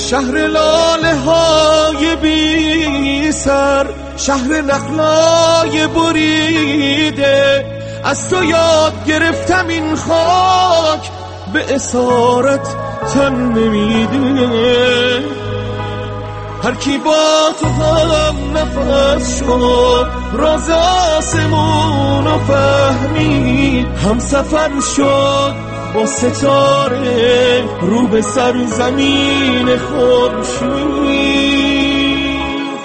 شهر لاله های بی سر، شهر نخلای بریده، از تو یاد گرفتم این خاک به اسارت تن نمیده. هر کی با تو هم نفس شد، راز آسمونو فهمید، هم سفر شد با ستاره رو به سرزمین خورشید.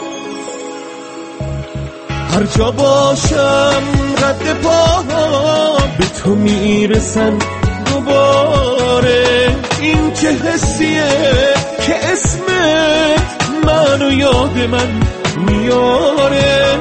هر جا باشم رد پاها به تو میرسن دوباره، این چه حسیه که اسمت منو یاد من میاره.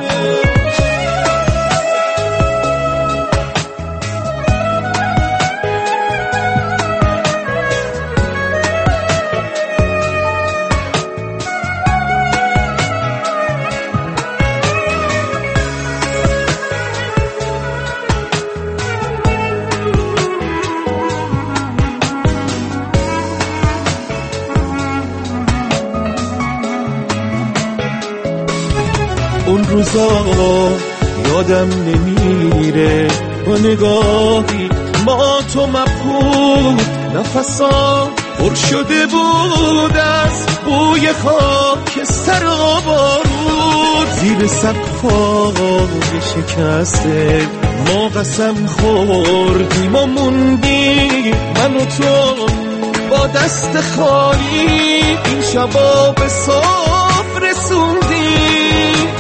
اون روزا یادم نمیره، با نگاهی ما تو مبهود، نفسا پر شده بود از بوی خاکستر و بارود. زیر سقفای شکسته ما قسم خوردیم و موندیم، من و تو با دست خالی این شبا به صبح رسوندیم.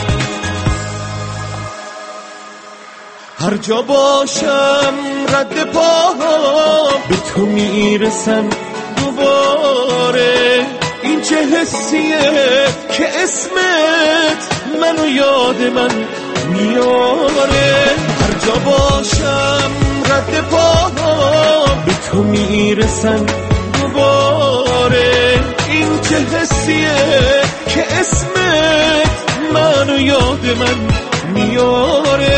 هر جا باشم رد پاها به تو میرسن دوباره، این چه حسیه که اسمت منو یاد من میاره. هر جا باشم رد پاها به تو میرسن دوباره، این چه حسیه که اسمت منو یاد من میاره.